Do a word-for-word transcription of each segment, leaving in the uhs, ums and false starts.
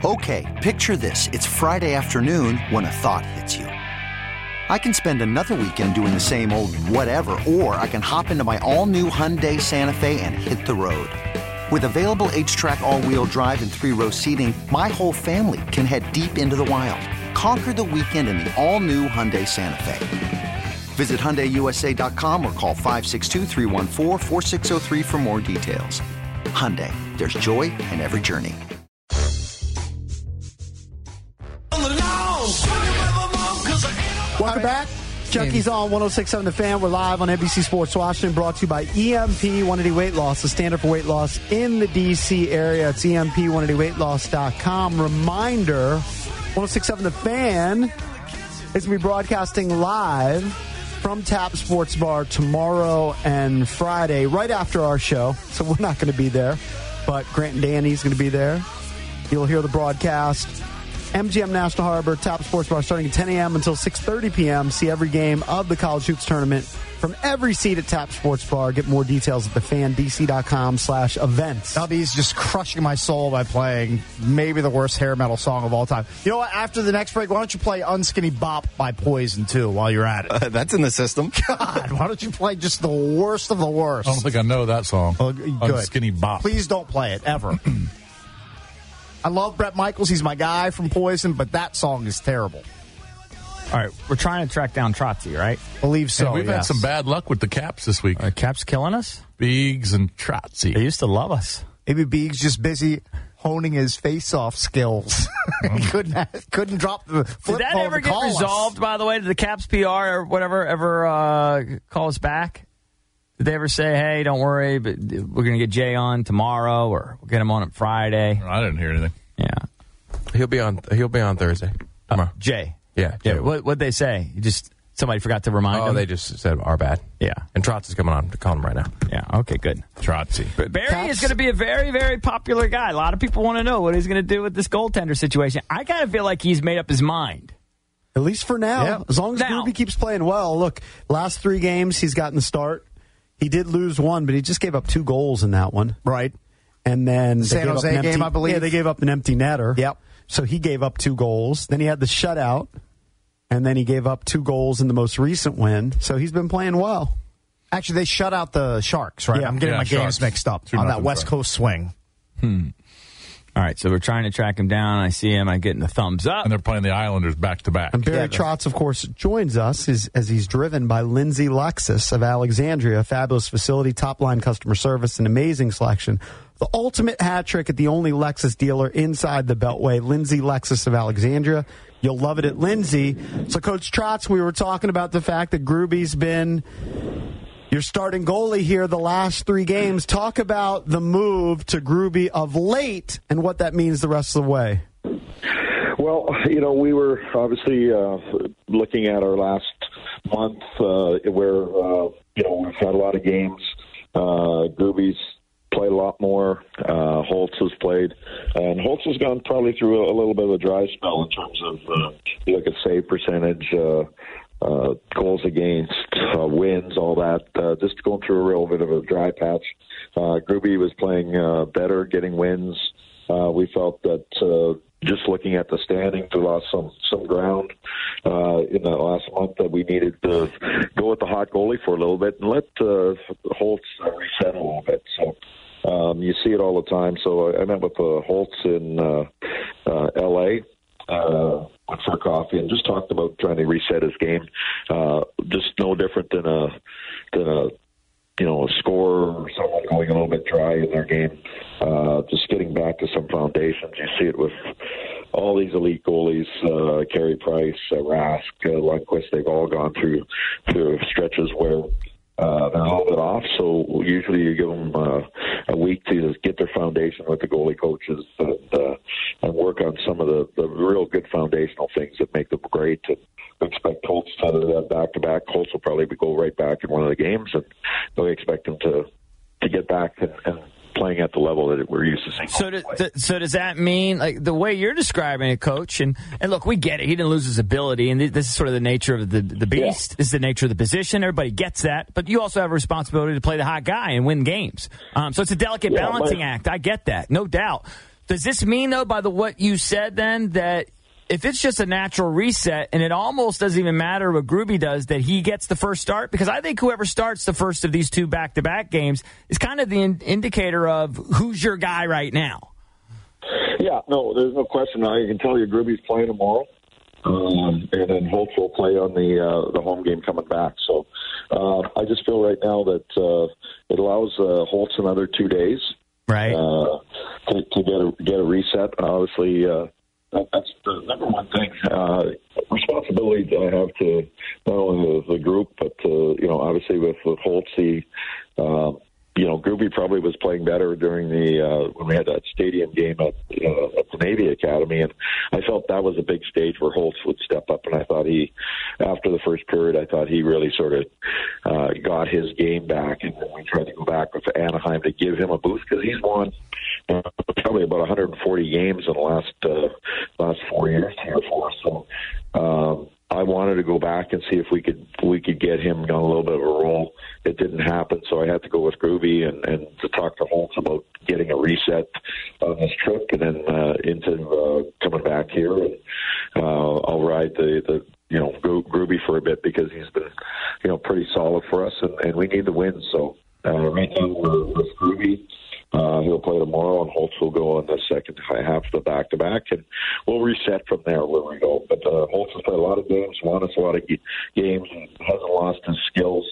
Okay, picture this. It's Friday afternoon when a thought hits you. I can spend another weekend doing the same old whatever, or I can hop into my all-new Hyundai Santa Fe and hit the road. With available H-Track all-wheel drive and three-row seating, my whole family can head deep into the wild. Conquer the weekend in the all-new Hyundai Santa Fe. Visit Hyundai U S A dot com or call five six two, three one four, four six zero three for more details. Hyundai, there's joy in every journey. Welcome back. Junkies on one oh six point seven The Fan. We're live on N B C Sports Washington, brought to you by E M P one eighty Weight Loss, the standard for weight loss in the D C area. It's E M P one eighty weight loss dot com. Reminder, one oh six point seven The Fan is going to be broadcasting live from Tap Sports Bar tomorrow and Friday, right after our show. So we're not going to be there, but Grant and Danny's going to be there. You'll hear the broadcast. M G M National Harbor, Tap Sports Bar, starting at ten a.m. until six thirty p.m. See every game of the College Hoops Tournament from every seat at Tap Sports Bar. Get more details at the fan D C dot com slash events. Nubby's just crushing my soul by playing maybe the worst hair metal song of all time. You know what? After the next break, why don't you play Unskinny Bop by Poison, too, while you're at it? Uh, that's in the system. God, why don't you play just the worst of the worst? I don't think I know that song. Oh, good. Unskinny Bop. Please don't play it, ever. I love Bret Michaels. He's my guy from Poison, but that song is terrible. All right, we're trying to track down Trotsy, right? Believe so, And we've yes. had some bad luck with the Caps this week. Are Caps killing us? Biggs and Trotsy. They used to love us. Maybe Beeg's just busy honing his face-off skills. he couldn't couldn't drop the flip Did that phone ever to get call resolved, us. by the way? Did the Caps P R or whatever ever uh, call us back? Did they ever say, hey, don't worry, but we're going to get Jay on tomorrow, or we'll get him on on Friday? I didn't hear anything. Yeah. He'll be on. He'll be on Thursday. Tomorrow. Uh, Jay. Yeah. Yeah. Jay. What what'd they say? You just somebody forgot to remind Oh, him. they just said our bad. Yeah. And Trotz is coming on to call him right now. Yeah. Okay. Good. Trotsy. But Barry Caps- is going to be a very, very popular guy. A lot of people want to know what he's going to do with this goaltender situation. I kind of feel like he's made up his mind. At least for now. Yeah. As long as Now- Groovy keeps playing well. Look, last three games he's gotten the start. He did lose one, but he just gave up two goals in that one. Right. And then they San gave Jose up an game, empty, I believe. Yeah, they gave up an empty netter. Yep. So he gave up two goals. Then he had the shutout, and then he gave up two goals in the most recent win. So he's been playing well. Actually, they shut out the Sharks, right? Yeah. I'm getting Yeah, my Sharks. games mixed up Two on that nothing West Sharks. Coast swing. All right, so we're trying to track him down. I see him. I'm getting the thumbs up. And they're playing the Islanders back to back. And Barry Trotz, of course, joins us as, as he's driven by Lindsay Lexus of Alexandria, a fabulous facility, top-line customer service, an amazing selection. The ultimate hat trick at the only Lexus dealer inside the Beltway, Lindsay Lexus of Alexandria. You'll love it at Lindsay. So, Coach Trotz, we were talking about the fact that Groovy's been your starting goalie here the last three games. Talk about the move to Groovy of late and what that means the rest of the way. Well, you know, we were obviously uh, looking at our last month uh, where, uh, you know, we've had a lot of games. Uh, Groovy's played a lot more. Uh, Holtz has played. And Holtz has gone probably through a, a little bit of a dry spell in terms of, uh, you look at save percentage, uh, uh, goals against, uh, wins, all that. Uh, just going through a real bit of a dry patch. Uh, Groovy was playing uh, better, getting wins. Uh, we felt that uh, just looking at the standings, we lost some some ground uh, in the last month that we needed to go with the hot goalie for a little bit and let uh, Holtz uh, reset a little bit. So um, you see it all the time. So I met with uh, Holtz in uh, uh, L A Uh, went for coffee and just talked about trying to reset his game. Uh, just no different than a than a you know a scorer or someone going a little bit dry in their game. Uh, just getting back to some foundations. You see it with all these elite goalies: uh, Carey Price, uh, Rask, uh, Lundqvist. They've all gone through through stretches where Uh, they're a little bit off, so usually you give them uh, a week to get their foundation with the goalie coaches and, uh, and work on some of the, the real good foundational things that make them great. And we expect Colts to do that back-to-back. Colts will probably go right back in one of the games, and we expect them to, to get back and, and playing at the level that we're used to seeing. So, do, th- so does that mean, like, the way you're describing it, Coach, and, and look, we get it. He didn't lose his ability, and th- this is sort of the nature of the, the beast. Yeah. This is the nature of the position. Everybody gets that. But you also have a responsibility to play the hot guy and win games. Um, so it's a delicate yeah, balancing my, act. I get that, no doubt. Does this mean, though, by the what you said then, that if it's just a natural reset and it almost doesn't even matter what Gruby does, that he gets the first start? Because I think whoever starts the first of these two back-to-back games is kind of the in- indicator of who's your guy right now. Yeah, no, there's no question. I can tell you Gruby's playing tomorrow. Um, and then Holtz will play on the uh, the home game coming back. So uh, I just feel right now that uh, it allows uh, Holtz another two days, right, uh, to, to get a get a reset. Obviously, uh, that, that's the number one thing. Uh, responsibility that I have to not only the, the group, but uh, you know, obviously with with Holtz, he. Uh, You know, Gruby probably was playing better during the uh, when we had that stadium game at, uh, at the Navy Academy, and I felt that was a big stage where Holtz would step up. And I thought he, after the first period, I thought he really sort of uh, got his game back, and then we tried to go back with Anaheim to give him a boost because he's won uh, probably about one hundred forty games in the last uh, last four years here for us. So. Um, I wanted to go back and see if we could we could get him on a little bit of a roll. It didn't happen, so I had to go with Gruby and, and to talk to Holtz about getting a reset on this trip, and then uh, into uh, coming back here. And uh, I'll ride the, the you know Gruby for a bit because he's been you know pretty solid for us, and, and we need the win. So uh, right now we're with Gruby. Uh, he'll play tomorrow, and Holtz will go on the second half of the back-to-back, and we'll reset from there where we go. But uh, Holtz has played a lot of games, won us a lot of g- games, and hasn't lost his skills.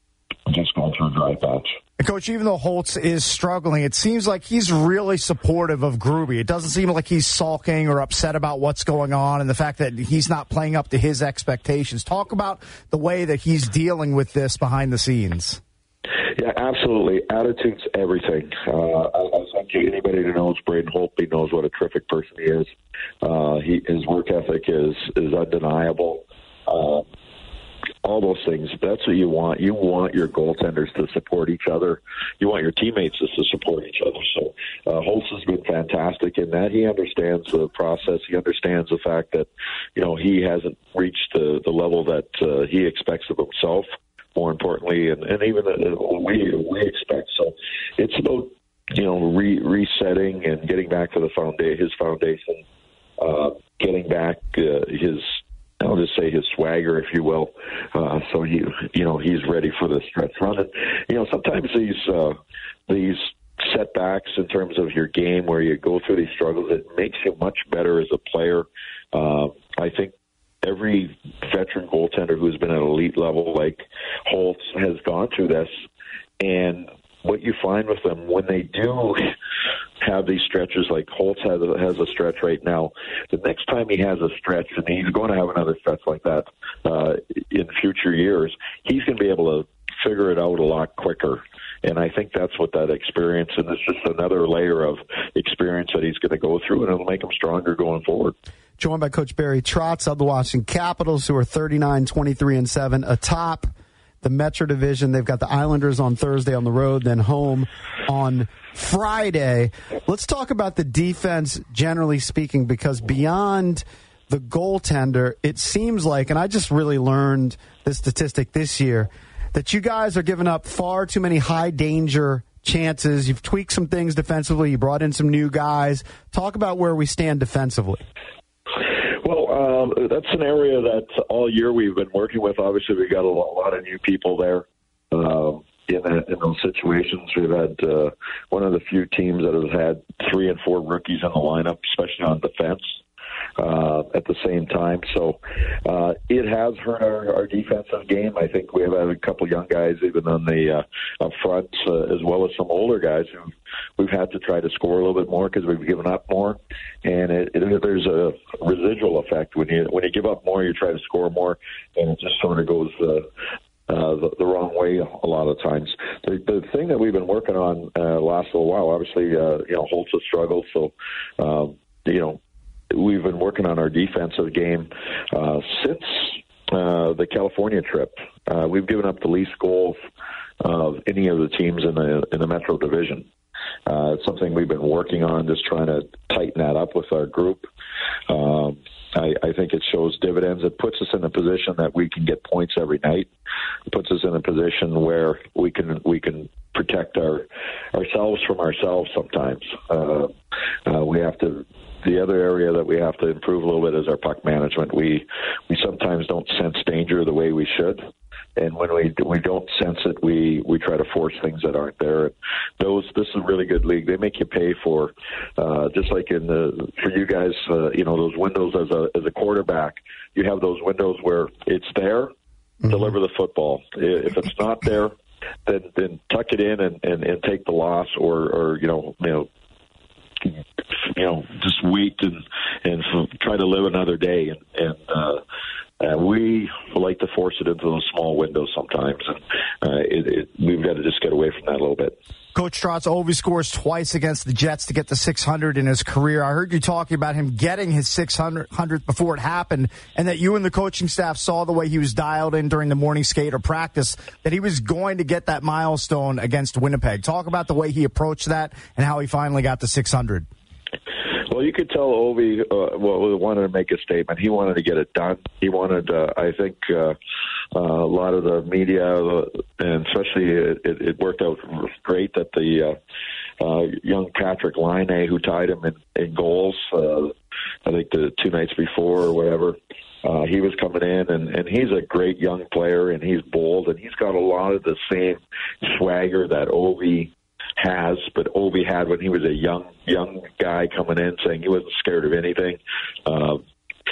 Just going through a dry patch. And Coach, even though Holtz is struggling, it seems like he's really supportive of Gruby. It doesn't seem like he's sulking or upset about what's going on and the fact that he's not playing up to his expectations. Talk about the way that he's dealing with this behind the scenes. Yeah, absolutely. Attitude's everything. Uh, I, I think anybody who knows Braden Holtby knows what a terrific person he is. Uh, he, his work ethic is is undeniable. Uh, all those things. That's what you want. You want your goaltenders to support each other. You want your teammates to support each other. So uh, Holtz has been fantastic in that. He understands the process. He understands the fact that you know he hasn't reached the, the level that uh, he expects of himself. More importantly, and, and even uh, we we expect. So it's about you know re- resetting and getting back to the founda- his foundation, uh, getting back uh, his I'll just say his swagger, if you will. Uh, so he you know he's ready for the stretch run. And you know sometimes these uh, these setbacks in terms of your game where you go through these struggles, it makes you much better as a player. Uh, I think. Every veteran goaltender who's been at elite level like Holtz has gone through this, and what you find with them when they do have these stretches like Holtz has a, has a stretch right now, the next time he has a stretch, and he's going to have another stretch like that uh, in future years, he's going to be able to figure it out a lot quicker. And I think that's what that experience, and it's just another layer of experience that he's going to go through, and it'll make him stronger going forward. Joined by Coach Barry Trotz of the Washington Capitals, who are thirty-nine, twenty-three, and seven atop the Metro Division. They've got the Islanders on Thursday on the road, then home on Friday. Let's talk about the defense, generally speaking, because beyond the goaltender, it seems like, and I just really learned this statistic this year, that you guys are giving up far too many high-danger chances. You've tweaked some things defensively. You brought in some new guys. Talk about where we stand defensively. Well, um, that's an area that all year we've been working with. Obviously, we got a lot of new people there uh, in, that, in those situations. We've had uh, one of the few teams that has had three and four rookies in the lineup, especially on defense. Uh, at the same time. So uh, it has hurt our, our defensive game. I think we have had a couple young guys even on the uh, up front, uh, as well as some older guys who we've had to try to score a little bit more because we've given up more. And it, it, there's a residual effect. When you when you give up more, you try to score more, and it just sort of goes uh, Uh, the, the wrong way a lot of times. The, the thing that we've been working on uh, last little while, obviously, uh, you know, Holtz has struggled, so um, you know. We've been working on our defensive game uh, since uh, the California trip. Uh, we've given up the least goals of any of the teams in the in the Metro Division. Uh, it's something we've been working on, just trying to tighten that up with our group. Um, I, I think it shows dividends. It puts us in a position that we can get points every night. It puts us in a position where we can we can protect our ourselves from ourselves sometimes. Uh, uh, we have to. The other area that we have to improve a little bit is our puck management. We we sometimes don't sense danger the way we should. And when we we don't sense it, we, we try to force things that aren't there. Those this is a really good league. They make you pay for, uh, just like in the for you guys, uh, you know, those windows as a as a quarterback. You have those windows where it's there, mm-hmm. deliver the football. If it's not there, then then tuck it in and, and, and take the loss, or, or you know you know. You know, just wait and and try to live another day, and and uh, uh, we like to force it into those small windows sometimes, and uh, it, it, we've got to just get away from that a little bit. Coach Trotz, Ovi scores twice against the Jets to get to six hundred in his career. I heard you talking about him getting his six hundredth before it happened, and that you and the coaching staff saw the way he was dialed in during the morning skate or practice, that he was going to get that milestone against Winnipeg. Talk about the way he approached that and how he finally got to six hundred. Well, you could tell Ovi uh, well, wanted to make a statement. He wanted to get it done. He wanted, uh, I think, uh, uh, a lot of the media, uh, and especially it, it, it worked out great that the uh, uh, young Patrick Laine, who tied him in, in goals, uh, I think the two nights before or whatever, uh, he was coming in, and, and he's a great young player, and he's bold, and he's got a lot of the same swagger that Ovi has, but Ovi had when he was a young young guy coming in, saying he wasn't scared of anything. Uh,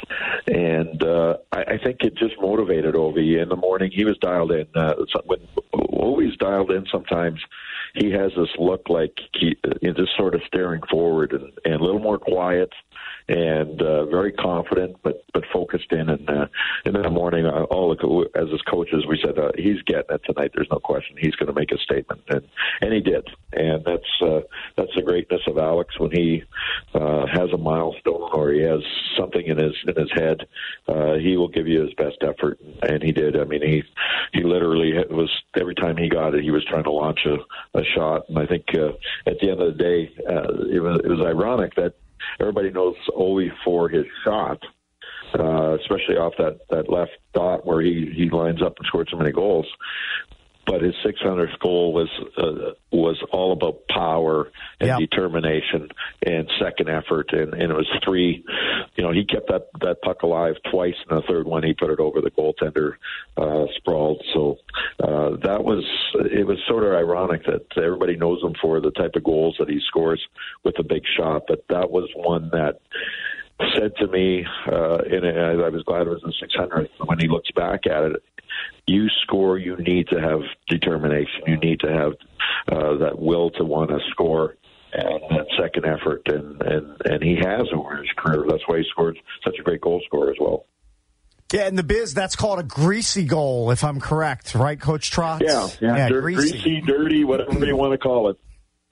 and uh, I, I think it just motivated Ovi. In the morning, he was dialed in. Uh, when Ovi's dialed in, sometimes he has this look like he, you know, just sort of staring forward and, and a little more quiet and uh, very confident, but but focused in. And, uh, and in the morning, uh, all the, as his coaches, we said uh, he's getting it tonight. There's no question. He's going to make a statement, and and he did. And that's uh, that's the greatness of Alex when he uh, has a milestone or he has something in his in his head. Uh, he will give you his best effort, and he did. I mean, he he literally was every time he got it, he was trying to launch a, a shot. And I think uh, at the end of the day, uh, it was it was ironic that everybody knows Ovi for his shot, uh, especially off that, that left dot where he, he lines up and scored so many goals. But his six hundredth goal was uh, was all about power and yep. determination and second effort, and, and it was three. You know, he kept that, that puck alive twice, and the third one he put it over the goaltender, uh, sprawled. So uh, that was it was sort of ironic that everybody knows him for the type of goals that he scores with a big shot, but that was one that said to me, uh, and I was glad it was the six hundredth. When he looks back at it, you score, you need to have determination. You need to have uh, that will to want to score and that second effort, and, and, and he has over his career. That's why he scored such a great goal scorer as well. Yeah, in the biz, that's called a greasy goal, if I'm correct, right, Coach Trotz? Yeah, yeah, yeah Dirt, greasy. greasy, dirty, whatever you want to call it.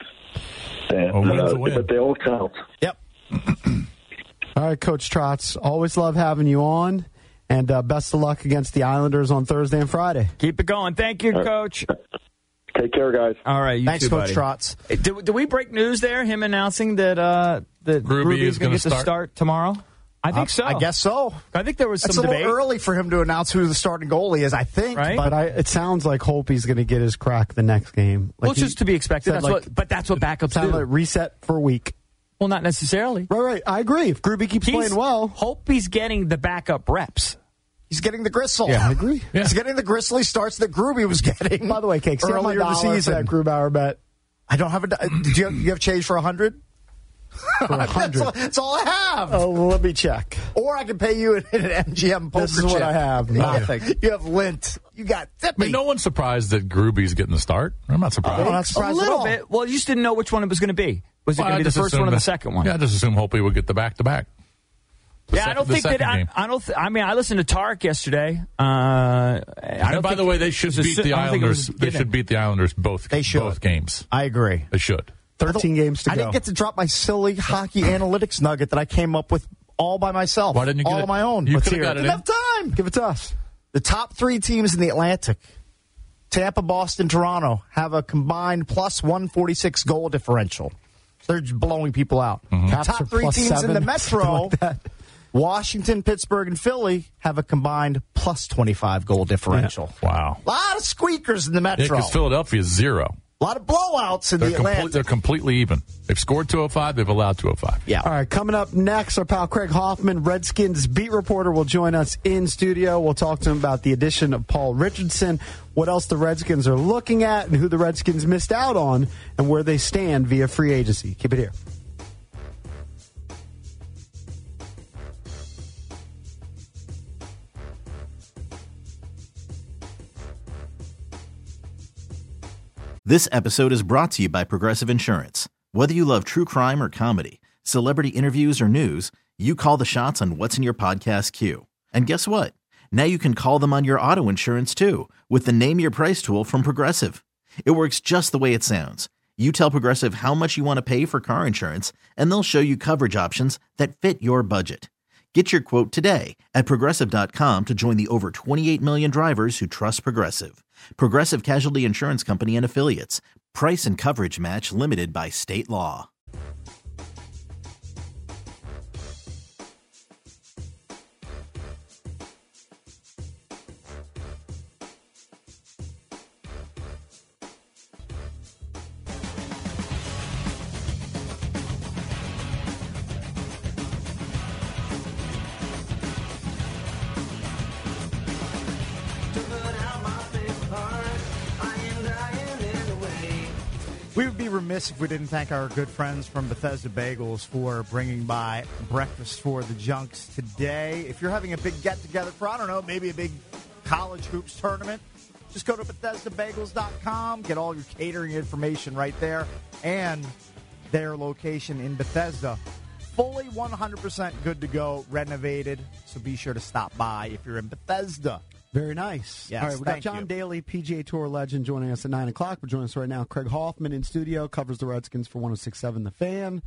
And, well, uh, but they all count. Yep. All right, Coach Trotz, always love having you on, and uh, best of luck against the Islanders on Thursday and Friday. Keep it going. Thank you, Coach. Take care, guys. All right, you Thanks, too, Coach buddy. Trotz. Hey, did, did we break news there? Him announcing that uh, that Ruby Ruby's is going gonna to get start? to start tomorrow? I think Uh, so. I guess so. I think there was That's some a little debate. early for him to announce who the starting goalie is, I think. Right. But I, it sounds like Holtby's going to get his crack the next game. Like Well, it's he just to be expected. said, That's like, what, but that's what backups sound do. like reset for a week. Well, not necessarily. Right, right. I agree. If Gruby keeps He's, playing well, hope he's getting the backup reps. He's getting the gristle. I agree. Yeah. He's getting the gristly starts that Gruby was getting. By the way, Cakes, earlier earlier in the the season. season. That Grubauer bet I don't have a. Did you have, you have change for a hundred? for a That's, hundred. all- that's all I have. Oh, let me check. Or I can pay you in an M G M poker This is what chip. I have. Nothing. You have lint. You got I Tippy. mean, no one's surprised that Gruby's getting the start. I'm not surprised. I'm not A surprised at little all. bit. Well, you just didn't know which one it was going to be. Was it Well, going I to be the just first one or assumed the that- second one? Yeah, I just assume Holtby would get the back-to-back. The Yeah, sec- I don't the think that. second I, game. I don't. Th- I mean, I listened to Tarek yesterday. Uh, I And don't by think the way, they it should was a beat su- the I don't think it was Islanders. They given. should beat the Islanders both. They should. both games. I agree. They should. thirteen games to I go. didn't get to drop my silly hockey analytics nugget that I came up with all by myself. Why didn't you get all it? on my own? You Let's could've hear got it Didn't in. have time. Give it to us. The top three teams in the Atlantic, Tampa, Boston, Toronto, have a combined plus one forty-six goal differential. So they're just blowing people out. Mm-hmm. Caps Top are three plus teams seven, in the something Metro, like that. Washington, Pittsburgh, and Philly, have a combined plus twenty-five goal differential. Wow. A lot of squeakers in the Yeah, Metro. because Philadelphia is zero. A lot of blowouts in They're, the complete, Atlantic. they're completely even. They've scored two oh five. They've allowed two oh five. Yeah. All right, coming up next, our pal Craig Hoffman, Redskins beat reporter, will join us in studio. We'll talk to him about the addition of Paul Richardson, what else the Redskins are looking at, and who the Redskins missed out on, and where they stand via free agency. Keep it here. This episode is brought to you by Progressive Insurance. Whether you love true crime or comedy, celebrity interviews or news, you call the shots on what's in your podcast queue. And guess what? Now you can call them on your auto insurance too with the Name Your Price tool from Progressive. It works just the way it sounds. You tell Progressive how much you want to pay for car insurance, and they'll show you coverage options that fit your budget. Get your quote today at Progressive dot com to join the over twenty-eight million drivers who trust Progressive. Progressive Casualty Insurance Company and Affiliates. Price and coverage match limited by state law. We would be remiss if we didn't thank our good friends from Bethesda Bagels for bringing by breakfast for the Junks today. If you're having a big get-together for, I don't know, maybe a big college hoops tournament, just go to Bethesda Bagels dot com, get all your catering information right there, and their location in Bethesda. Fully one hundred percent good to go, renovated, so be sure to stop by if you're in Bethesda. Very nice. Yes, All right, we got thank John you. Daly, P G A Tour legend, joining us at nine o'clock. We're joining us right now. Craig Hoffman in studio, covers the Redskins for one oh six point seven The Fan.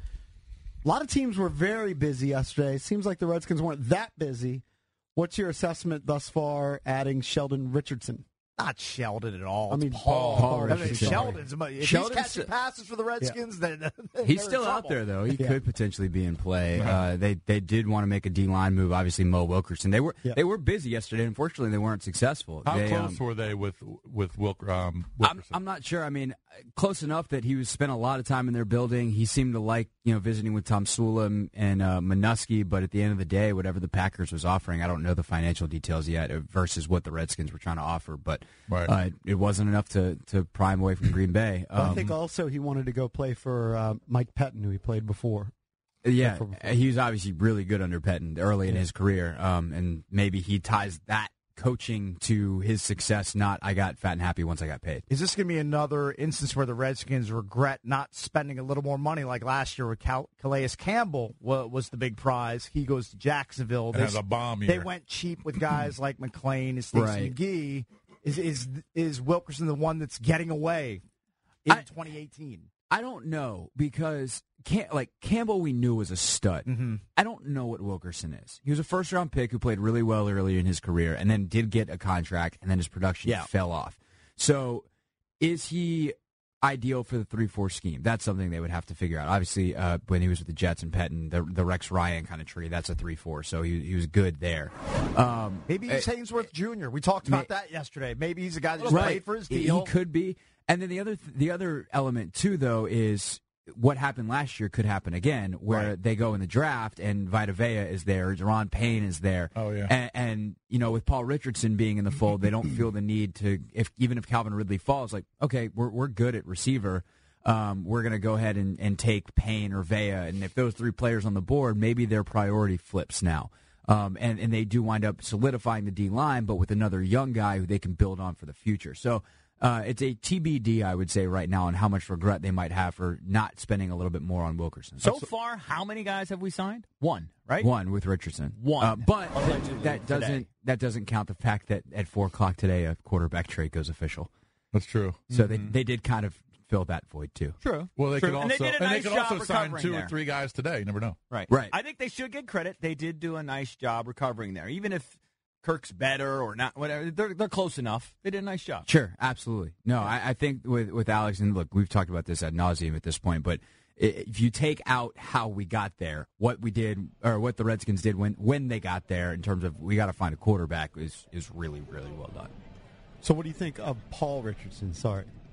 A lot of teams were very busy yesterday. Seems like the Redskins weren't that busy. What's your assessment thus far adding Sheldon Richardson? Not Sheldon at all. I It's mean, Paul. Paul I mean, Richardson. Sheldon's if Sheldon's- he's catching passes for the Redskins, then then He's they're still in out trouble. there, though. He Yeah. could potentially be in play. Uh, they they did want to make a D line move. Obviously, Mo Wilkerson. They were Yeah. they were busy yesterday. Unfortunately, they weren't successful. How They, close um, were they with with Wilk, um, I'm, Wilkerson? I'm not sure. I mean, close enough that he was spent a lot of time in their building. He seemed to like you know visiting with Tom Sula and, and uh, Minuski. But at the end of the day, whatever the Packers was offering, I don't know the financial details yet uh, versus what the Redskins were trying to offer. But Right. uh, it wasn't enough to to pry him away from Green Bay. But I Um, think also he wanted to go play for uh, Mike Pettin, who he played before. Yeah, for before. he was obviously really good under Pettin early in his career, um, and maybe he ties that coaching to his success. Not I got fat and happy once I got paid. Is this going to be another instance where the Redskins regret not spending a little more money like last year with Cal- Calais Campbell wa- was the big prize? He goes to Jacksonville. And has a bomb They year. went cheap with guys like McClain and Stacey Right. McGee. Is, is is Wilkerson the one that's getting away in I- twenty eighteen? I don't know because Cam- like Campbell, we knew was a stud. Mm-hmm. I don't know what Wilkerson is. He was a first round pick who played really well earlier in his career, and then did get a contract, and then his production Yeah. fell off. So, is he ideal for the three four scheme? That's something they would have to figure out. Obviously, uh, when he was with the Jets and Pettin, the, the Rex Ryan kind of tree, that's a three four, so he, he was good there. Um, Maybe he's uh, Hainsworth Junior We talked about May- that yesterday. Maybe he's a guy that just right. played for his He- deal. He could be. And then the other the other element too, though, is what happened last year could happen again, where Right. they go in the draft and Vita Vea is there, Deron Payne is there. Oh, yeah. and, and you know, with Paul Richardson being in the fold, they don't feel the need to. If even if Calvin Ridley falls, like okay, we're we're good at receiver. Um, we're going to go ahead and, and take Payne or Vea, and if those three players on the board, maybe their priority flips now. Um, and, and they do wind up solidifying the D line, but with another young guy who they can build on for the future. So uh, it's a T B D, I would say, right now, on how much regret they might have for not spending a little bit more on Wilkerson. So far, how many guys have we signed? One, right? One with Richardson. One. Uh, but Allegedly that doesn't today. that doesn't count the fact that at four o'clock today, a quarterback trade goes official. That's true. So they they did kind of fill that void too. True. Well, they True. could also and they did a and nice they could job also sign recovering two there. or three guys today. You never know. Right. Right. I think they should get credit. They did do a nice job recovering there. Even if Kirk's better or not, whatever, they're, they're close enough. They did a nice job. Sure, absolutely. No, I, I think with with Alex, and look, we've talked about this ad nauseum at this point, but i- if you take out how we got there, what we did, or what the Redskins did when when they got there, in terms of we got to find a quarterback, is is really really well done. So what do you think of Paul Richardson? Sorry.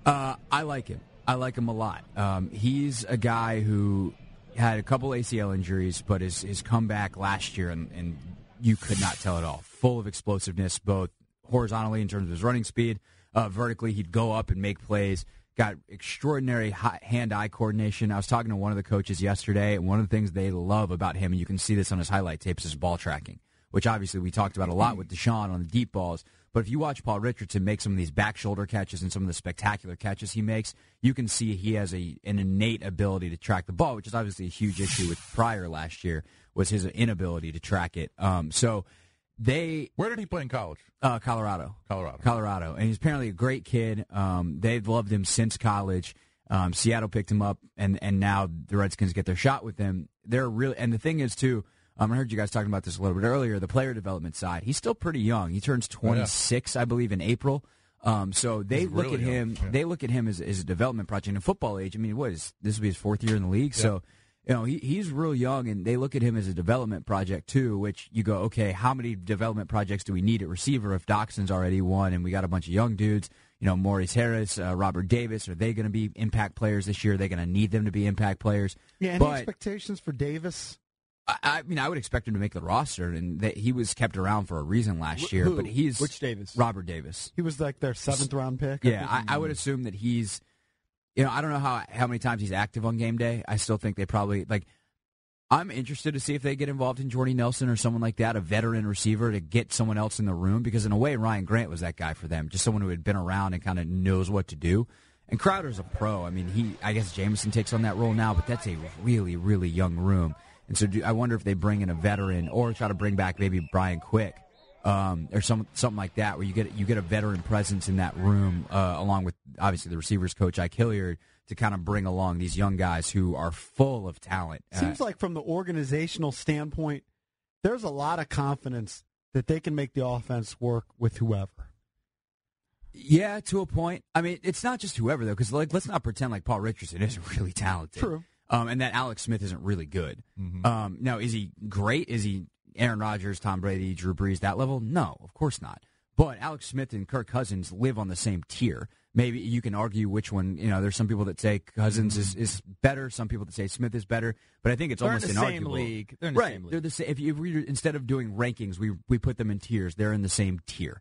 Uh, I like him. I like him a lot. Um, he's a guy who had a couple A C L injuries, but his, his comeback last year, and, and you could not tell at all. Full of explosiveness, both horizontally in terms of his running speed, uh, vertically he'd go up and make plays. Got extraordinary hand-eye coordination. I was talking to one of the coaches yesterday, and one of the things they love about him, and you can see this on his highlight tapes, is ball tracking, which obviously we talked about a lot with Deshaun on the deep balls. But if you watch Paul Richardson make some of these back shoulder catches and some of the spectacular catches he makes, you can see he has a an innate ability to track the ball, which is obviously a huge issue with Pryor last year, was his inability to track it. Um, so they... Where did he play in college? Uh, Colorado. Colorado. Colorado. And he's apparently a great kid. Um, they've loved him since college. Um, Seattle picked him up, and, and now the Redskins get their shot with him. They're really... And the thing is, too... Um, I heard you guys talking about this a little bit earlier, the player development side. He's still pretty young. He turns twenty-six, oh, yeah. I believe, in April. Um, so they He's look really at him. young, yeah. They look at him as, as a development project in football age. I mean, what is this? Will be his fourth year in the league. Yeah. So, you know, he, he's real young, and they look at him as a development project too. Which you go, okay, how many development projects do we need at receiver if Doxson's already one, and we got a bunch of young dudes? You know, Maurice Harris, uh, Robert Davis. Are they going to be impact players this year? Are they going to need them to be impact players? Yeah. Any but, expectations for Davis? I, I mean, I would expect him to make the roster, and that he was kept around for a reason last year. Who? But he's Which Davis? Robert Davis. He was like their seventh round pick. Yeah, I, I would assume that he's. You know, I don't know how how many times he's active on game day. I still think they probably like. I'm interested to see if they get involved in Jordy Nelson or someone like that, a veteran receiver, to get someone else in the room. Because in a way, Ryan Grant was that guy for them, just someone who had been around and kind of knows what to do. And Crowder's a pro. I mean, he. I guess Jameson takes on that role now, but that's a really, really young room. And so do, I wonder if they bring in a veteran or try to bring back maybe Brian Quick um, or some something like that, where you get you get a veteran presence in that room, uh, along with obviously the receivers coach Ike Hilliard, to kind of bring along these young guys who are full of talent. Seems uh, like from the organizational standpoint, there's a lot of confidence that they can make the offense work with whoever. Yeah, to a point. I mean, it's not just whoever though, because like let's not pretend like Paul Richardson isn't really talented. True. Um, and that Alex Smith isn't really good. Mm-hmm. Um, now, is he great? Is he Aaron Rodgers, Tom Brady, Drew Brees, that level? No, of course not. But Alex Smith and Kirk Cousins live on the same tier. Maybe you can argue which one. You know, there's some people that say Cousins mm-hmm. is, is better. Some people that say Smith is better. But I think it's They're almost in the inarguable. same league. They're in the right. same league. They're the same. If you if we, instead of doing rankings, we we put them in tiers. They're in the same tier.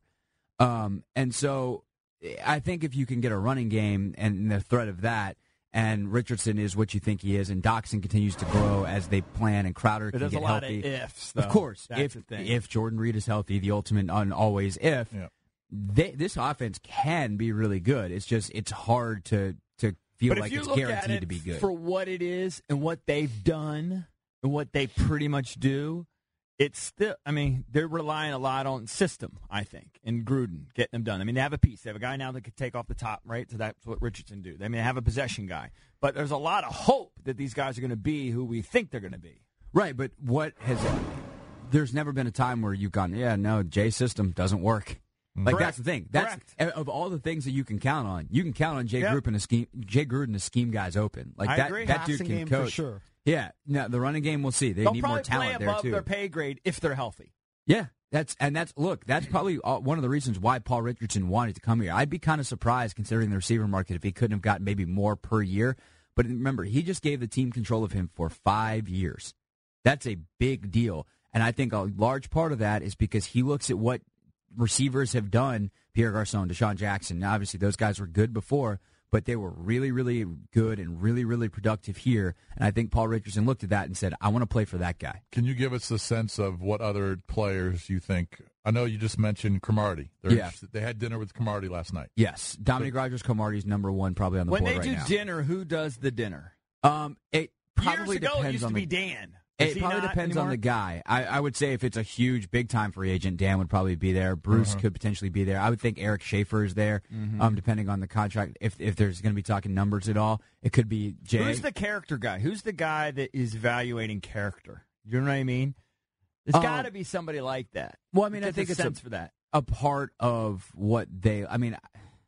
Um, and so I think if you can get a running game and the threat of that, and Richardson is what you think he is, and Doxson continues to grow as they plan, and Crowder can There's get a lot healthy. of ifs, though. Of course, That's if the thing. if Jordan Reed is healthy, the ultimate on always if, Yeah. they, this offense can be really good. It's just it's hard to to feel but like if you it's look guaranteed at it to be good. for what it is and what they've done and what they pretty much do, it's still. I mean, they're relying a lot on system. I think and Gruden getting them done. I mean, they have a piece. They have a guy now that could take off the top, right? So that's what Richardson do. They I mean, they have a possession guy, but there's a lot of hope that these guys are going to be who we think they're going to be. Right, but what has? There's never been a time where you've gone, yeah, no, Jay's system doesn't work. Like Correct. that's the thing. That's Correct. of all the things that you can count on. You can count on Jay Yep. Gruden to scheme. Jay Gruden to scheme guys open. Like I that. agree. That dude Passing can game coach. for sure. Yeah. Now the running game, we'll see. They They'll need probably more talent play there above too. their pay grade if they're healthy. Yeah, that's and that's look. That's probably uh, one of the reasons why Paul Richardson wanted to come here. I'd be kind of surprised considering the receiver market if he couldn't have gotten maybe more per year. But remember, he just gave the team control of him for five years. That's a big deal, and I think a large part of that is because he looks at what receivers have done. Pierre Garçon, Deshaun Jackson. Now, obviously, those guys were good before, but they were really, really good and really, really productive here. And I think Paul Richardson looked at that and said, I want to play for that guy. Can you give us a sense of what other players you think? I know you just mentioned Cromartie. They're Yeah. They had dinner with Cromartie last night. Yes, Dominic Rodgers-Cromartie's number one probably on the When board they right do now. dinner, who does the dinner? Um, it probably Years ago, depends it used on to the be Dan. Is It he probably not depends on anymore? the guy. I, I would say if it's a huge, big-time free agent, Dan would probably be there. Bruce Uh-huh. could potentially be there. I would think Eric Schaefer is there, Mm-hmm. um, depending on the contract. If if there's going to be talking numbers at all, it could be Jay. Who's the character guy? Who's the guy that is evaluating character? You know what I mean? There's Um, got to be somebody like that. well, I mean, I Gets think a it's a, sense for that. a part of what they. I mean,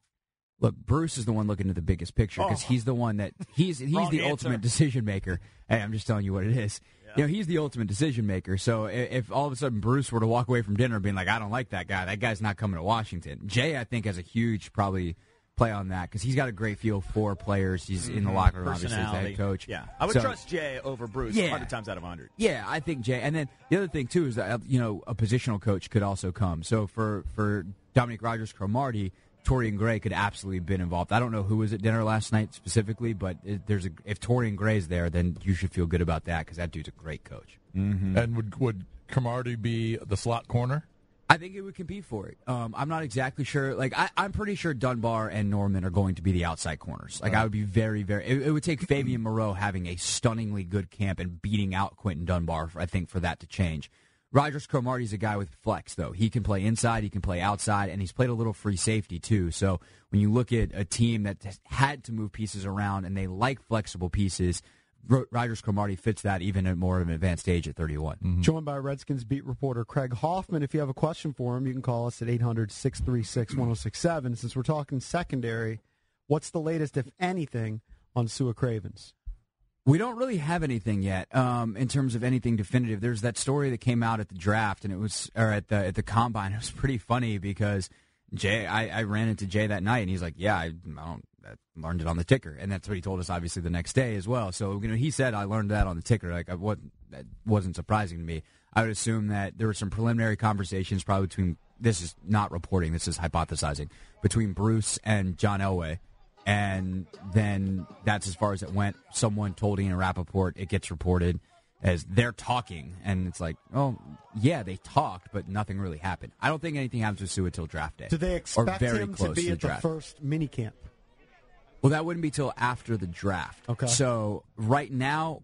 look, Bruce is the one looking at the biggest picture because Oh. he's the one that he's he's Wrong the answer. ultimate decision maker. Hey, I'm just telling you what it is. You know, he's the ultimate decision maker. So if, if all of a sudden Bruce were to walk away from dinner being like, I don't like that guy, that guy's not coming to Washington. Jay, I think, has a huge probably play on that because he's got a great feel for players. He's in the locker room, obviously, as the head coach. Yeah, I would So- trust Jay over Bruce Yeah. one hundred times out of one hundred. Yeah, I think Jay. And then the other thing, too, is that, you know, a positional coach could also come. So for, for Dominic Rogers-Cromartie, Torian Gray could absolutely have been involved. I don't know who was at dinner last night specifically, but it, there's a, if Torian Gray's there, then you should feel good about that because that dude's a great coach. Mm-hmm. And would would Cromartie be the slot corner? I think it would compete for it. Um, I'm not exactly sure. Like I, I'm pretty sure Dunbar and Norman are going to be the outside corners. Like I would be very, very. It, it would take Fabian Moreau having a stunningly good camp and beating out Quentin Dunbar, I think, for that to change. Rogers Cromartie's a guy with flex, though. He can play inside, he can play outside, and he's played a little free safety, too. So when you look at a team that has had to move pieces around and they like flexible pieces, Rogers Cromartie fits that even at more of an advanced age at thirty-one. Mm-hmm. Joined by Redskins beat reporter Craig Hoffman. If you have a question for him, you can call us at eight hundred, six three six, one oh six seven. Since we're talking secondary, what's the latest, if anything, on Sua Cravens? We don't really have anything yet um, in terms of anything definitive. There's that story that came out at the draft, and it was or at the at the combine. It was pretty funny because Jay, I, I ran into Jay that night, and he's like, "Yeah, I, I don't." I learned it on the ticker, and that's what he told us, obviously, the next day as well. So, you know, he said, I learned that on the ticker. Like, I, what, that wasn't surprising to me. I would assume that there were some preliminary conversations probably between, this is not reporting, this is hypothesizing, between Bruce and John Elway, and then that's as far as it went. Someone told Ian Rappaport, it gets reported as they're talking, and it's like, oh, yeah, they talked, but nothing really happened. I don't think anything happens with Sua till draft day. Do they expect or very him close to be to the at the draft. first mini camp? Well, that wouldn't be till after the draft. Okay. So right now,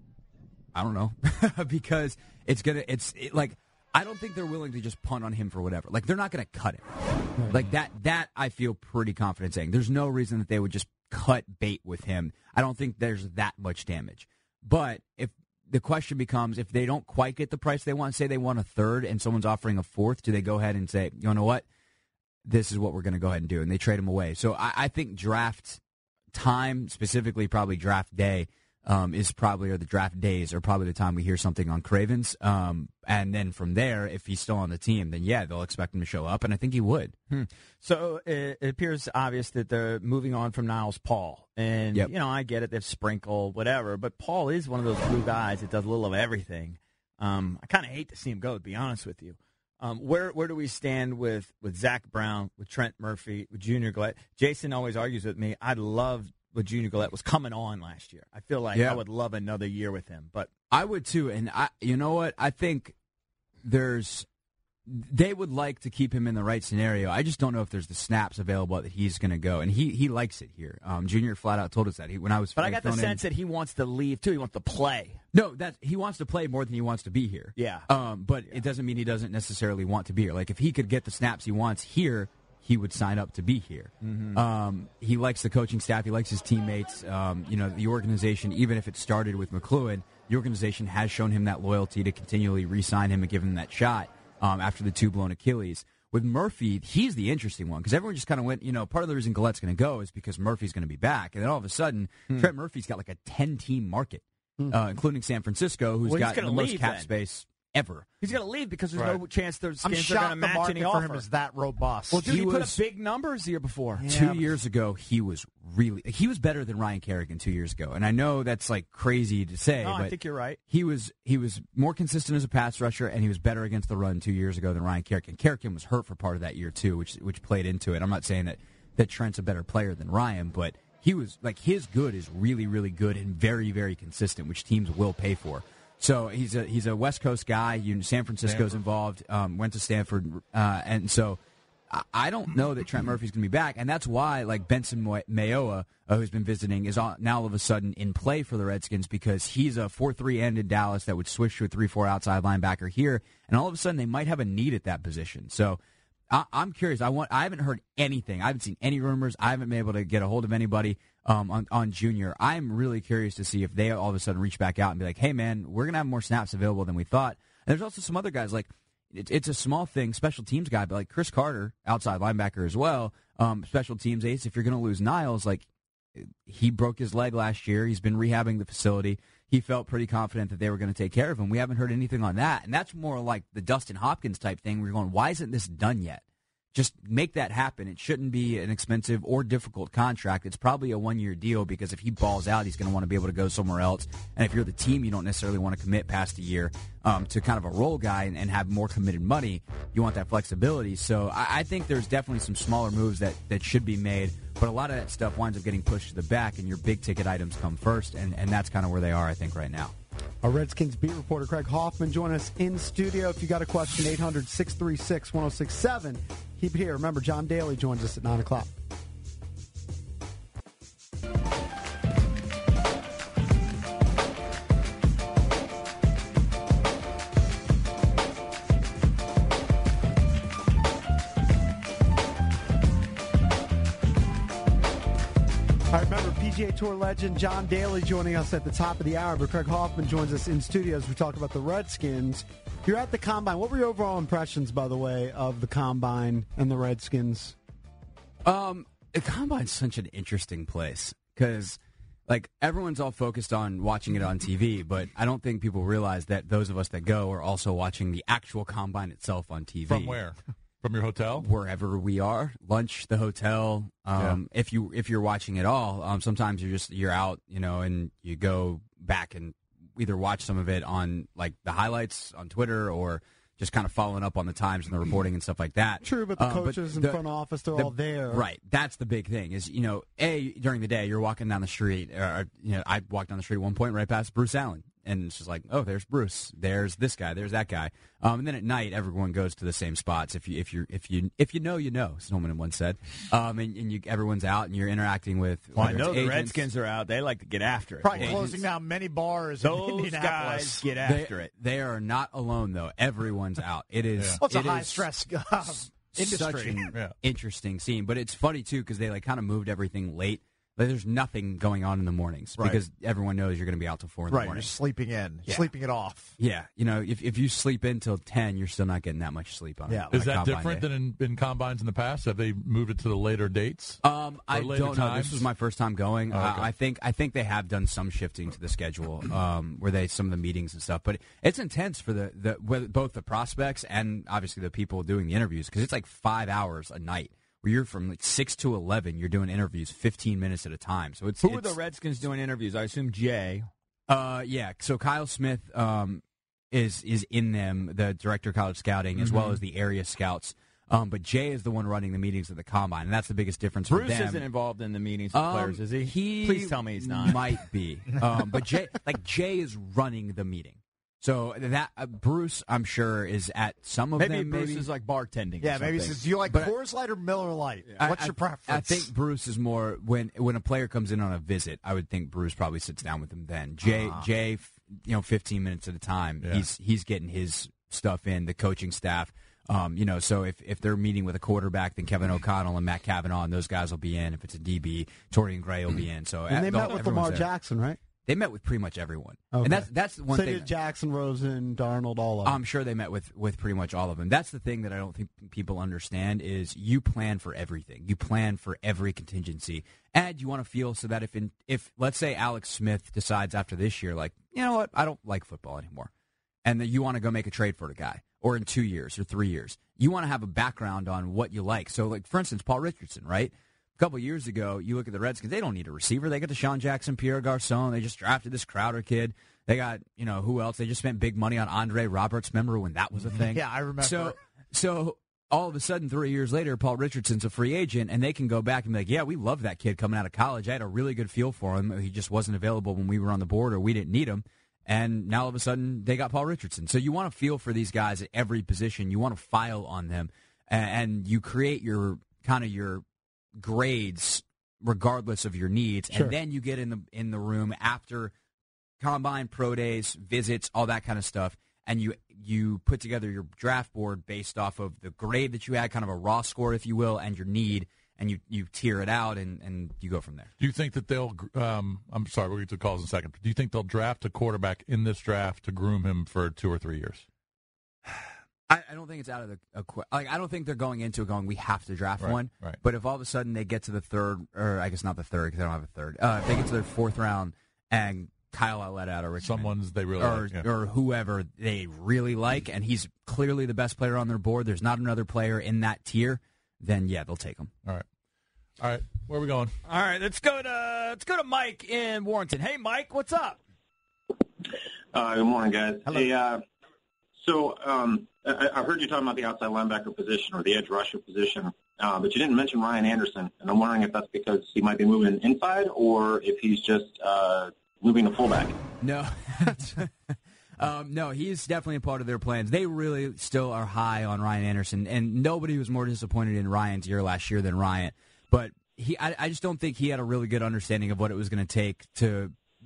I don't know because it's gonna. It's it, like I don't think they're willing to just punt on him for whatever. Like they're not gonna cut him. Right. Like that. That I feel pretty confident saying. There's no reason that they would just cut bait with him. I don't think there's that much damage. But if the question becomes, if they don't quite get the price they want, say they want a third, and someone's offering a fourth, do they go ahead and say, you know what, this is what we're going to go ahead and do, and they trade him away? So I, I think draft time, specifically probably draft day, um, is probably, or the draft days are probably the time we hear something on Cravens. Um, and then from there, if he's still on the team, then yeah, they'll expect him to show up, and I think he would. Hmm. So it, it appears obvious that they're moving on from Niles Paul. And, Yep. you know, I get it, they've sprinkled, whatever, but Paul is one of those blue guys that does a little of everything. Um, I kind of hate to see him go, to be honest with you. Um, where where do we stand with, with Zach Brown, with Trent Murphy, with Junior Galette? Jason always argues with me. I love what Junior Galette was coming on last year. I feel like Yeah. I would love another year with him. But I would too, and I, you know what? I think there's they would like to keep him in the right scenario. I just don't know if there's the snaps available that he's going to go, and he he likes it here. Um, Junior flat out told us that he, when I was. but I got the filling in- sense that he wants to leave too. He wants to play. No, that he wants to play more than he wants to be here. Yeah. Um, but it doesn't mean he doesn't necessarily want to be here. Like if he could get the snaps he wants here, he would sign up to be here. Mm-hmm. Um, he likes the coaching staff. He likes his teammates. Um, you know, the organization, even if it started with McLuhan, the organization has shown him that loyalty to continually re-sign him and give him that shot um, after the two blown Achilles. With Murphy, he's the interesting one because everyone just kind of went, you know, part of the reason Galette's going to go is because Murphy's going to be back. And then all of a sudden, Hmm. Trent Murphy's got like a ten-team market, uh, including San Francisco, who's Well, he's got gonna the most leave cap then. space ever. He's going to leave because there's Right. no chance their I'm skins are shocked going the to match market any for offer. him is that robust. Well, dude, he, He put was- up big numbers the year before. Two years ago, he was really he was better than Ryan Kerrigan two years ago, and I know that's like crazy to say, No, but I think you're right. he was he was more consistent as a pass rusher, and he was better against the run two years ago than Ryan Kerrigan. Kerrigan was hurt for part of that year too, which which played into it. I'm not saying that that Trent's a better player than Ryan, but he was like his good is really really good and very very consistent, which teams will pay for. So he's a he's a West Coast guy. You, San Francisco's Stanford. involved. Um, went to Stanford, uh, and so I, I don't know that Trent Murphy's going to be back, and that's why like Benson Mo- Mayoa, uh, who's been visiting, is on, now all of a sudden in play for the Redskins because he's a four three end in Dallas that would switch to a three four outside linebacker here, and all of a sudden they might have a need at that position. So I, I'm curious. I want. I haven't heard anything. I haven't seen any rumors. I haven't been able to get a hold of anybody um, on on Junior. I'm really curious to see if they all of a sudden reach back out and be like, "Hey, man, we're gonna have more snaps available than we thought." And there's also some other guys like it, it's a small thing, special teams guy, but like Chris Carter, outside linebacker as well, um, special teams ace. If you're gonna lose Niles, like he broke his leg last year, he's been rehabbing the facility. He felt pretty confident that they were going to take care of him. We haven't heard anything on that, and that's more like the Dustin Hopkins type thing. Where you're going, why isn't this done yet? just make that happen. It shouldn't be an expensive or difficult contract. It's probably a one-year deal because if he balls out, he's going to want to be able to go somewhere else. And if you're the team, you don't necessarily want to commit past a year um, to kind of a role guy and, and have more committed money. You want that flexibility. So I, I think there's definitely some smaller moves that, that should be made, but a lot of that stuff winds up getting pushed to the back, and your big-ticket items come first, and, and that's kind of where they are, I think, right now. Our Redskins beat reporter Craig Hoffman join us in studio. If you got a question, eight hundred, six three six, one oh six seven. Keep it here. Remember, John Daly joins us at nine o'clock. All right, remember, P G A Tour legend John Daly joining us at the top of the hour, but Craig Hoffman joins us in studio as we talk about the Redskins. You're at the Combine. What were your overall impressions, by the way, of the Combine and the Redskins? Um, the Combine's such an interesting place because, like, everyone's all focused on watching it on T V, but I don't think people realize that those of us that go are also watching the actual Combine itself on T V. From where? From your hotel? Wherever we are, lunch, the hotel. Um, yeah. If you if you're watching it all, um, sometimes you're just you're out, you know, and you go back and either watch some of it on like the highlights on Twitter or just kind of following up on the times and the reporting and stuff like that. True, but the um, coaches but the, in front office, they're the, all there. Right. That's the big thing is, you know, A, during the day, you're walking down the street. Or, you know, I walked down the street at one point right past Bruce Allen. And it's just like, oh, there's Bruce, there's this guy, there's that guy, um, and then at night everyone goes to the same spots. If you if you if you if you know, you know, as someone once said, um, and, and you everyone's out and you're interacting with. Well, I know the agents. Redskins are out; they like to get after it. Probably Agents. closing down many bars. Those in Indianapolis. guys get after they, it. They are not alone though. Everyone's out. It is. Yeah. Well, it's it a high is stress uh, industry. Such an Yeah. interesting scene, but it's funny too because they like kind of moved everything late. Like, there's nothing going on in the mornings Right. because everyone knows you're going to be out till four in Right, the morning. you're sleeping in, Yeah. sleeping it off. Yeah, you know, if if you sleep in till ten, you're still not getting that much sleep on. Yeah. on Is a that combine different day. than in, in combines in the past? Have they moved it to the later dates? Um, I Or later don't know. times? This was my first time going. Oh, okay. I, I think I think they have done some shifting to the schedule, um, where they some of the meetings and stuff. But it's intense for the the whether, both the prospects and obviously the people doing the interviews because it's like five hours a night. Where you're from like six to eleven, you're doing interviews fifteen minutes at a time. So it's Who it's, are the Redskins doing interviews? I assume Jay. Uh, yeah. So Kyle Smith um is is in them, the director of college scouting, as well as the area scouts. Um, but Jay is the one running the meetings at the combine, and that's the biggest difference for Bruce them. isn't involved in the meetings with Um, players, is he? He Please tell me he's not. Might be, um, but Jay, like Jay, is running the meeting. So that uh, Bruce, I'm sure, is at some of Maybe them. Bruce maybe. is like bartending. Yeah, or maybe he something. says, do you like But- Coors Light or Miller Light? I- What's I, your preference? I think Bruce is more when when a player comes in on a visit. I would think Bruce probably sits down with them then. Jay, Ah. Jay, you know, fifteen minutes at a time. Yeah. He's he's getting his stuff in. The coaching staff. Um, you know, so if, if they're meeting with a quarterback, then Kevin O'Connell and Matt Cavanaugh and those guys will be in. If it's a D B, Torian Gray will be in. So And they uh, met with everyone's Lamar there. Jackson, right? They met with pretty much everyone, Okay. and that's that's the one so thing. did Jackson, Rosen, Darnold, all of them. I'm sure they met with, with pretty much all of them. That's the thing that I don't think people understand is you plan for everything. You plan for every contingency, and you want to feel so that if in, if let's say Alex Smith decides after this year, like you know what, I don't like football anymore, and that you want to go make a trade for the guy, or in two years or three years, you want to have a background on what you like. So, like for instance, Paul Richardson, right? A couple of years ago, you look at the Redskins, they don't need a receiver. They got Deshaun Jackson, Pierre Garcon. They just drafted this Crowder kid. They got, you know, who else? They just spent big money on Andre Roberts. Remember when that was a thing? Yeah, I remember. So, so all of a sudden, three years later, Paul Richardson's a free agent, and they can go back and be like, yeah, we love that kid coming out of college. I had a really good feel for him. He just wasn't available when we were on the board or we didn't need him. And now all of a sudden, they got Paul Richardson. So you want to feel for these guys at every position. You want to file on them, and you create your kind of your grades regardless of your needs, Sure. and then you get in the in the room after combine, pro days, visits, all that kind of stuff, and you you put together your draft board based off of the grade that you had, kind of a raw score, if you will, and your need, and you, you tier it out, and, and you go from there. Do you think that they'll? Um, I'm sorry, we'll get to calls in a second. Do you think they'll draft a quarterback in this draft to groom him for two or three years? I, I don't think it's out of the a, like. I don't think they're going into it going, we have to draft Right, one. right. But if all of a sudden they get to the third, or I guess not the third because they don't have a third. Uh, if they get to their fourth round and Kyle Ouellette out of Richmond, Someone's they really or, like, yeah. or whoever they really like, and he's clearly the best player on their board. There's not another player in that tier. then yeah, they'll take him. All right. All right. Where are we going? All right, let's go to let's go to Mike in Warrenton. Hey, Mike, what's up? Uh, good morning, guys. Hello. Hey, uh, so um, I, I heard you talking about the outside linebacker position or the edge rusher position, uh, but you didn't mention Ryan Anderson, and I'm wondering if that's because he might be moving inside or if he's just uh, moving to fullback. No. Um, no, he's definitely a part of their plans. They really still are high on Ryan Anderson, and nobody was more disappointed in Ryan's year last year than Ryan. But he, I, I just don't think he had a really good understanding of what it was going to take to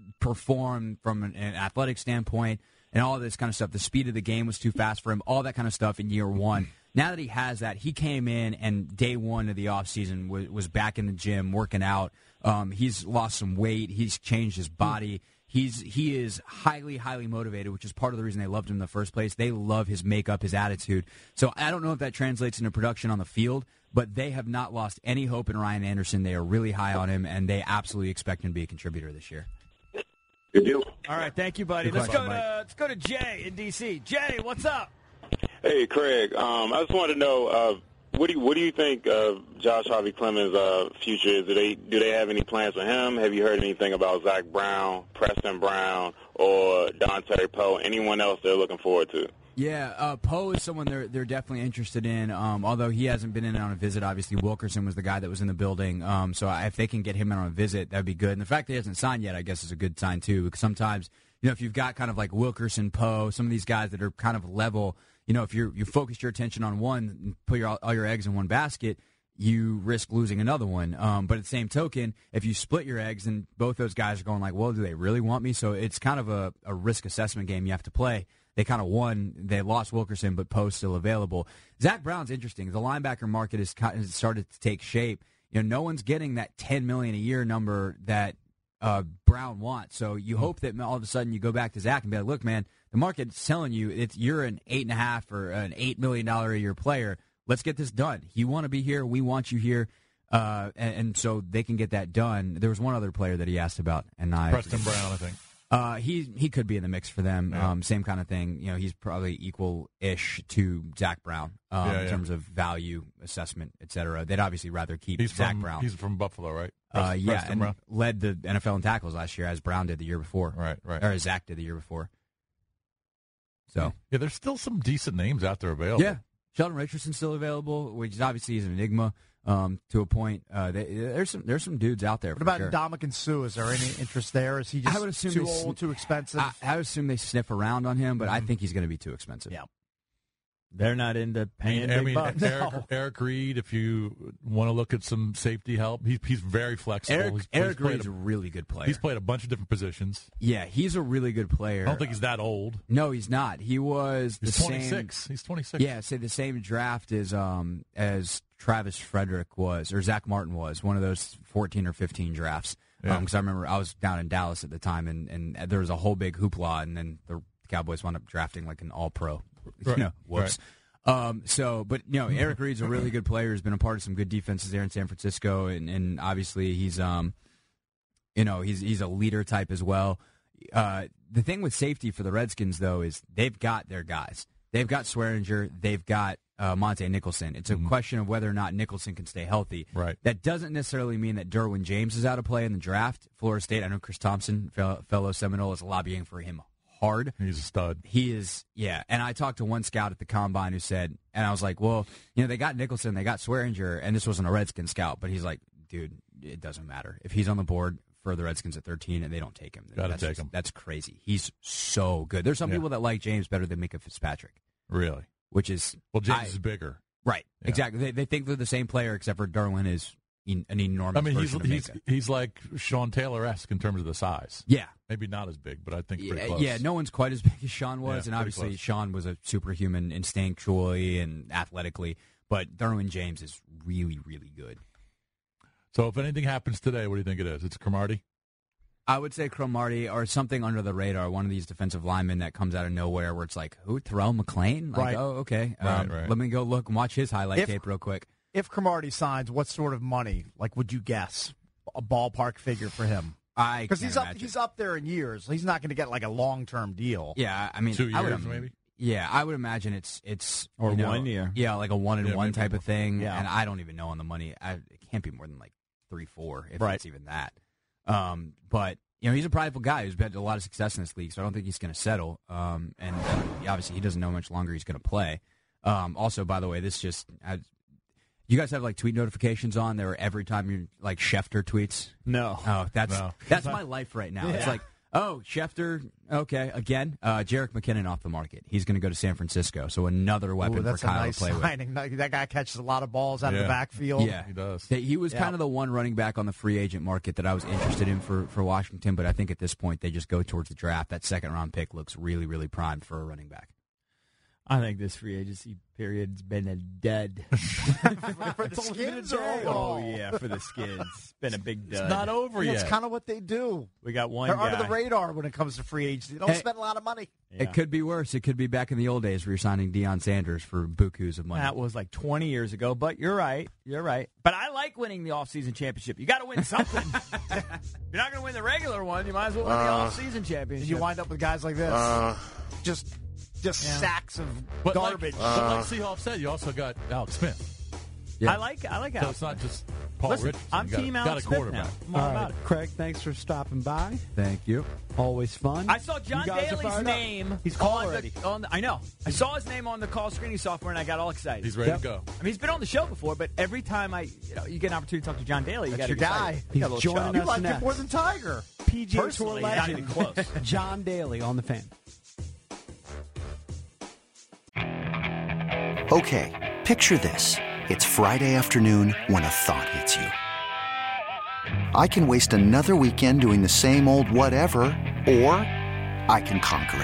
perform from an, an athletic standpoint and all of this kind of stuff. The speed of the game was too fast for him, all that kind of stuff in year one. Now that he has that, he came in and day one of the offseason was, was back in the gym working out. Um, he's lost some weight. He's changed his body. He's he is highly, highly motivated, which is part of the reason they loved him in the first place. They love his makeup, his attitude. So I don't know if that translates into production on the field, but they have not lost any hope in Ryan Anderson. They are really high on him, and they absolutely expect him to be a contributor this year. Good deal. All right, thank you, buddy. Good Let's question, go to Mike. let's go to Jay in D C. Jay, what's up? Hey, Craig. Um, I just wanted to know, uh, what do you what do you think of Josh Harvey Clemens' uh, future is? Do they do they have any plans for him? Have you heard anything about Zach Brown, Preston Brown, or Dontari Poe? Anyone else they're looking forward to? Yeah, uh, Poe is someone they're they're definitely interested in. Um, although he hasn't been in on a visit, obviously Wilkerson was the guy that was in the building. Um, so if they can get him in on a visit, that'd be good. And the fact that he hasn't signed yet, I guess, is a good sign too. Because sometimes, you know, if you've got kind of like Wilkerson, Poe, some of these guys that are kind of level, you know, if you you focus your attention on one and put your all your eggs in one basket, you risk losing another one. Um, but at the same token, if you split your eggs and both those guys are going like, well, do they really want me? So it's kind of a, a risk assessment game you have to play. They kind of won. They lost Wilkerson, but Poe's still available. Zach Brown's interesting. The linebacker market has, kind of started to take shape. You know, no one's getting that ten million dollars a year number that uh, Brown wants. So you hope that all of a sudden you go back to Zach and be like, look, man, the market's telling you it's you're an eight and a half or an eight million dollar a year player. Let's get this done. You want to be here. We want you here. Uh, and, and so they can get that done. There was one other player that he asked about, and I Preston Brown, I think. Uh, he he could be in the mix for them. Yeah. Um, same kind of thing. You know, he's probably equal-ish to Zach Brown um, Yeah, yeah. in terms of value assessment, et cetera. They'd obviously rather keep He's Zach from, Brown. He's from Buffalo, right? uh, Preston- yeah, Preston and Brown. led the N F L in tackles last year, as Brown did the year before. Right, right. Or as Zach did the year before. So Yeah, there's still some decent names out there available. yeah, Sheldon Richardson's still available, which is obviously is an enigma um, to a point. Uh, they, there's some there's some dudes out there. What for about sure. Ndamukong Suh? Is there any interest there? Is he just I would assume too they old, sn- too expensive? I, I would assume they sniff around on him, but I Mhm. think he's going to be too expensive. Yeah. They're not into I paying mean, big I mean bucks. Eric, Eric Reed, if you want to look at some safety help, he's, he's very flexible. Eric, he's, Eric he's played Reed's a a, really good player. He's played a bunch of different positions. Yeah, he's a really good player. I don't think he's that old. No, he's not. He was the He's same. twenty-six. He's twenty-six. Yeah, say the same draft as um as Travis Frederick was, or Zach Martin was, one of those fourteen or fifteen drafts. Yeah. Because I remember I was down in Dallas at the time, and, and there was a whole big hoopla, and then the Cowboys wound up drafting like an All-Pro. Right. You know, whoops. Um, so, but you know, Eric Reed's a really good player. He's been a part of some good defenses there in San Francisco, and, and obviously he's um, you know, he's he's a leader type as well. Uh, the thing with safety for the Redskins though is they've got their guys. They've got Swearinger. They've got uh, Monte Nicholson. It's a Mm-hmm. question of whether or not Nicholson can stay healthy. Right. That doesn't necessarily mean that Derwin James is out of play in the draft. Florida State, I know Chris Thompson, fellow, fellow Seminole, is lobbying for him hard. He's a stud. He is, yeah. And I talked to one scout at the Combine who said, and I was like, well, you know, they got Nicholson, they got Swearinger, and this wasn't a Redskin scout, but he's like, dude, it doesn't matter. If he's on the board for the Redskins at thirteen and they don't take him, Gotta that's take just- him. That's crazy. He's so good. There's some Yeah. people that like James better than Micah Fitzpatrick, Really? which is Well, James I- is bigger. right. Yeah. Exactly. They, they think they're the same player, except for Darwin is en- an enormous I mean, he's version of he's Micah. he's like Sean Taylor-esque in terms of the size. Yeah. Maybe not as big, but I think pretty Yeah, close. yeah, no one's quite as big as Sean was, Yeah, and pretty obviously close. Sean was a superhuman instinctually and athletically, but Derwin James is really, really good. So if anything happens today, what do you think it is? It's Cromartie? I would say Cromartie or something under the radar, one of these defensive linemen that comes out of nowhere where it's like, who, Terrell McLean? Like, Right. oh, okay. Right, Um, right. Let me go look and watch his highlight If- tape real quick. If Cromartie signs, what sort of money, like, would you guess? A ballpark figure for him? I Because can't he's up, imagine. he's up there in years. He's not going to get like a long term deal. Yeah, I mean, Two I would years, im- maybe? Yeah, I would imagine it's it's Or you know, one year. Yeah, like a one and Yeah, one maybe type more. of thing. Yeah. And I don't even know on the money. I, it can't be more than like three, four, if Right. it's even that. Um, but you know, he's a prideful guy who's had a lot of success in this league, so I don't think he's going to settle. Um, and uh, obviously, he doesn't know how much longer he's going to play. Um, also, by the way, this just I, you guys have like tweet notifications on there every time you like Schefter tweets. No. Oh, that's No. that's my life right now. It's Yeah. like, oh, Schefter, okay, again. Uh, Jerick McKinnon off the market. He's going to go to San Francisco, so another weapon Ooh, that's for a Kyle nice to play with. signing. That guy catches a lot of balls out of Yeah. the backfield. Yeah, He does. He- He was Yeah. kind of the one running back on the free agent market that I was interested in for, for Washington, but I think at this point they just go towards the draft. That second round pick looks really, really primed for a running back. I think this free agency period's been a dud. For the Skins or Oh, overall? yeah, for the Skids. It's been a big dud. It's not over That's yet. kind of what they do. We got one They're guy. under the radar when it comes to free agency. They don't Hey. spend a lot of money. Yeah. It could be worse. It could be back in the old days where you're signing Deion Sanders for bukus of money. That was like twenty years ago, but you're right. You're right. But I like winning the offseason championship. You got to win something. You're not going to win the regular one. You might as well win Uh, the offseason championship. You wind up with guys like this. Uh, just just Yeah. sacks of But garbage. Like, but like Seahawks said, you also got Alex Smith. Yeah. I like I like So Alex. it's not just Paul Listen, Richardson. I'm You got, team got Alex a Smith quarterback. now. I'm all All about right, it. Craig, thanks for stopping by. Thank you. Always fun. I saw John You guys are Daly's fired up. name. He's called on already. The, on the, I know. I saw his name on the call screening software, and I got all excited. He's ready Yep. to go. I mean, he's been on the show before, but every time I, you know, you get an opportunity to talk to John Daly, you That's got your guy. He's got a little joining chub. You us like next. it more than Tiger. P G A Tour Personally, not legend. even close. John Daly on the Fan. Okay, picture this. It's Friday afternoon when a thought hits you. I can waste another weekend doing the same old whatever, or I can conquer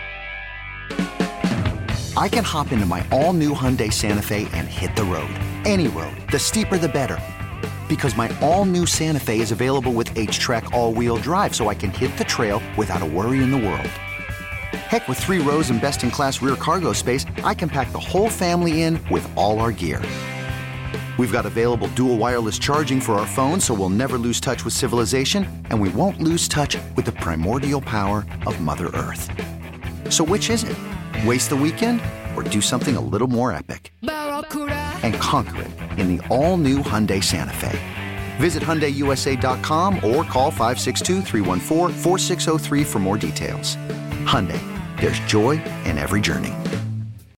it. I can hop into my all-new Hyundai Santa Fe and hit the road. Any road. The steeper, the better. Because my all-new Santa Fe is available with H-Track all-wheel drive, so I can hit the trail without a worry in the world. Heck, with three rows and best-in-class rear cargo space, I can pack the whole family in with all our gear. We've got available dual wireless charging for our phones, so we'll never lose touch with civilization, and we won't lose touch with the primordial power of Mother Earth. So which is it? Waste the weekend or do something a little more epic? And conquer it in the all-new Hyundai Santa Fe. Visit Hyundai U S A dot com or call five six two, three one four, four six zero three for more details. Hyundai, there's joy in every journey.